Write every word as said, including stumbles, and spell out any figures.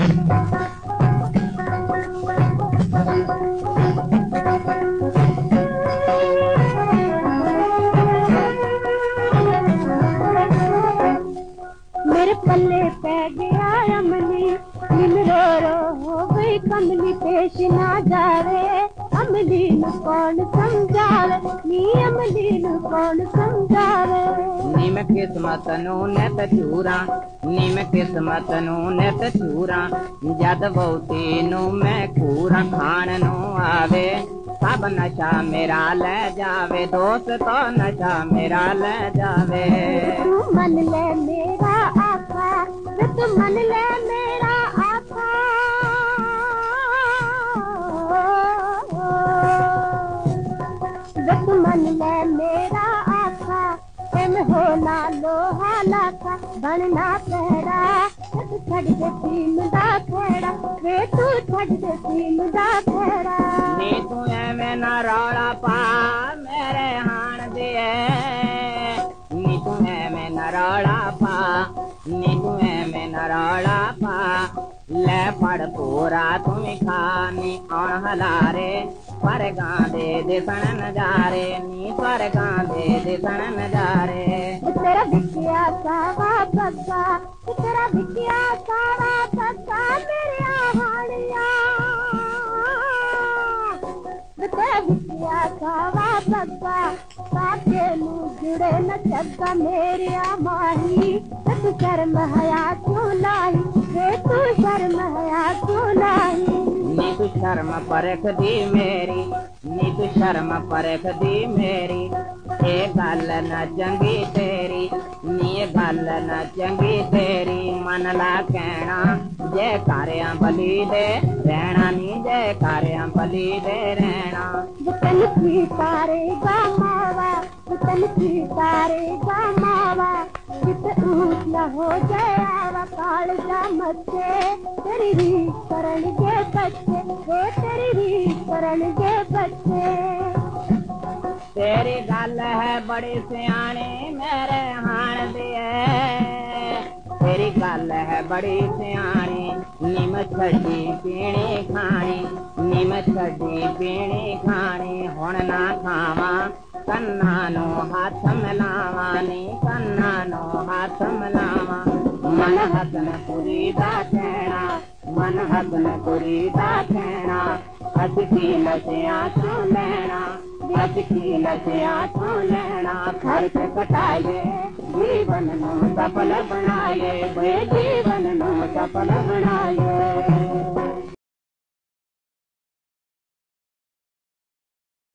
मेरे पल्ले पै गया अमली, नीम रो रो हो गई कमली, पेश ना जावे अमली नु कौन समझावे, नी अमली नु कौन समझावे। नी मैं किस्मत नू नेत चूरा, नी मैं किस्मत नू नेत चूरा, जद बहुती नू मैं कूरा, खान नू आवे सब नशा मेरा ले जावे, दोस्त तो नशा मेरा ले जावे। तू मन ले मेरा आका, तू मन ले मेरा आका, तू मन ले मेरा आका, एम होना लोहा लाका, बनना पैड़ा तू छड़ दे सीम दा खेड़ा, वे तू छड़ दे सीम दा खेड़ा। नी तू एवें ना रौला पा मेरे हाण दे, नी तू एवें ना रौला पा, नी तू एवें ना रौला पा, ले फड़ पूरा तुम खा, नी आण हलारे स्वर्गां दे दिसण नजारे, नी स्वर्गां दे दिसण नजारे। तेरा बिटिया सावा बग्गा, तेरा बिटिया सावा बग्गा, मेरे हाड़िया, तेरा बिटिया सावा बग्गा, साथे नू जुड़े न चग्गा, मेरे माही तू शर्म हया क्यों लाई, वे तू शर्म हया क्यों लाई। नी तू शर्म परख दी मेरी, नी तू शर्म परख दी मेरी, ए गल न चंगी तेरी, नी ए गल न चंगी तेरी, मन ला कहना जे कारियां बली दे रहना, नी जे कारियां बली दे रहना। वतन की तारे गा मावा, वतन की तारे गा मावा, कित ऊट न हो जावा, काल जा मचे तेरी रीत करण के बच्चे, वो तेरी रीत करण के बच्चे। तेरी गल है बड़ी सियाणी मेरे हाण दी, तेरी गल है बड़ी सियाणी, निम छड़ी पीनी खानी, निम छड़ी पीनी खानी, हुण ना खावा कन्ना नू हाथ मिलावा, नी कन्ना नू हाथ मिलावा। मन हसन कुरी दा कहना, मन हसन कुरी दा कहना, अस की नशियां तू लैना, अस की नशियां तू लैना, खर्च घटाइए जीवन नू सफल बनाइए, वे जीवन नू सफल बनाइए।